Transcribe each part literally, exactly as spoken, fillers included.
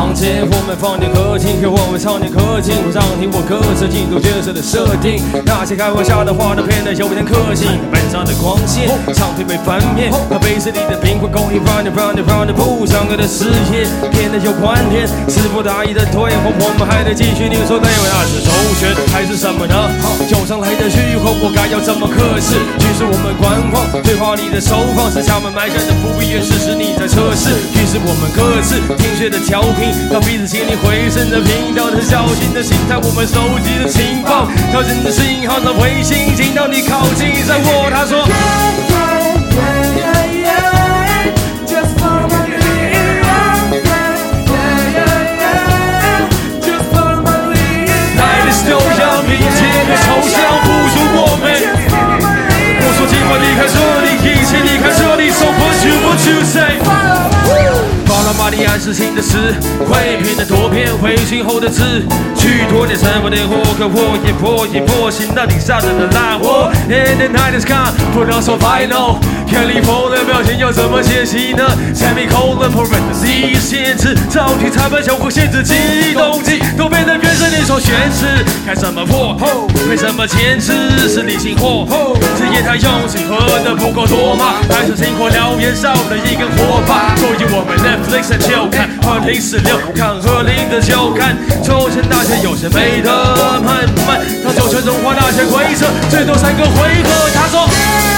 往前，我们放点歌听，给我们唱点歌听，我让听我歌词进入角色的设定。那些开玩笑的话都变得有点可信，本上的光线，唱片被翻面，和杯子里的冰块供应 round and round and round 不上课的事业变得有关联，词不达意的对话，我们还得继续。你说对吗？那是周旋还是什么呢？有上来的虚后，我该要怎么克制？于是我们观望对话里的收放，是他们埋下的伏笔，原是是你在测试。于是我们各自听学的调频，到彼此心里回声的频道的小心的心态，我们收集的情报，调整的信号的卫星，听到你靠近在我，他说。抽象不如我们。我说今晚离开这里，一切离开这里。So what you what you say？ 巴拉玛丽安是新的诗，会变得多片回信后的字，去拖点什么的火，可我也破也破心到底下着的烂货。And the night is gone， 不能说 final。California 的表情要怎么解析呢 ？Semicolon parentheses 限制，造题裁判小或限制记忆动机，都变得原生。你说宣誓，开什么破？为什么坚持是理性货？职业太用心，喝的不够多吗？还是星火燎原，少了一根火把。所以我们 Netflix 的就看，二零四六看和零的就看。抽签大学有些美的慢慢，到九圈中华大学规则，最多三个回合。他说。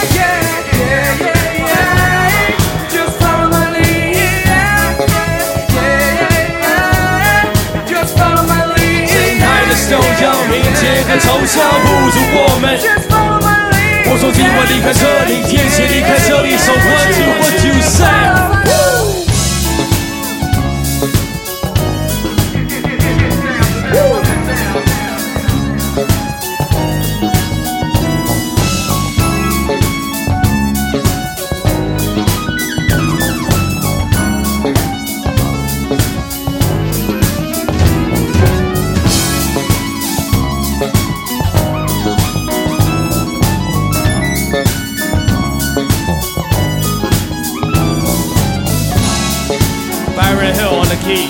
就要明天和抽象不如我们。我说今晚离开这里，一切离开这里。So what you what you say？ Byron Hill on the key.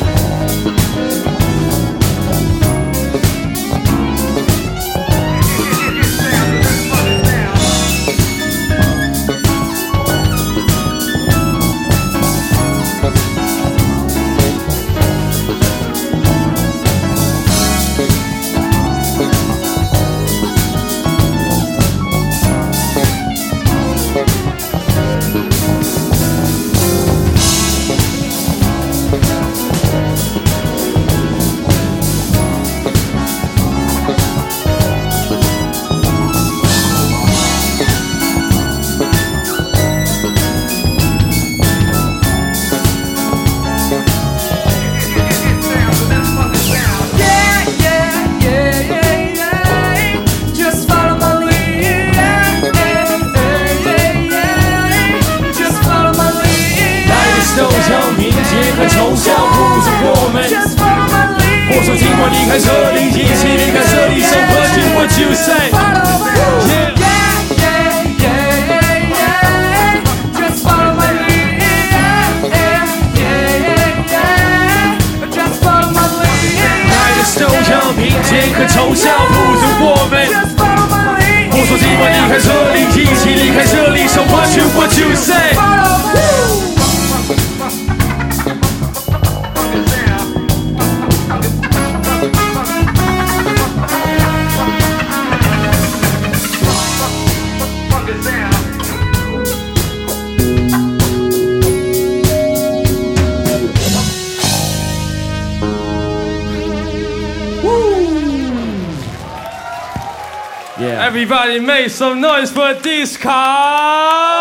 抽象不如我们。我说今晚离开这里，一起离开这里。So what you what you say？ Yeah. Just follow my lead. Just follow my lead. 爱的抽象平静和抽象不如我们。我说今晚离开这里，一起离开这里。So what you what you say？Everybody make some noise for this car!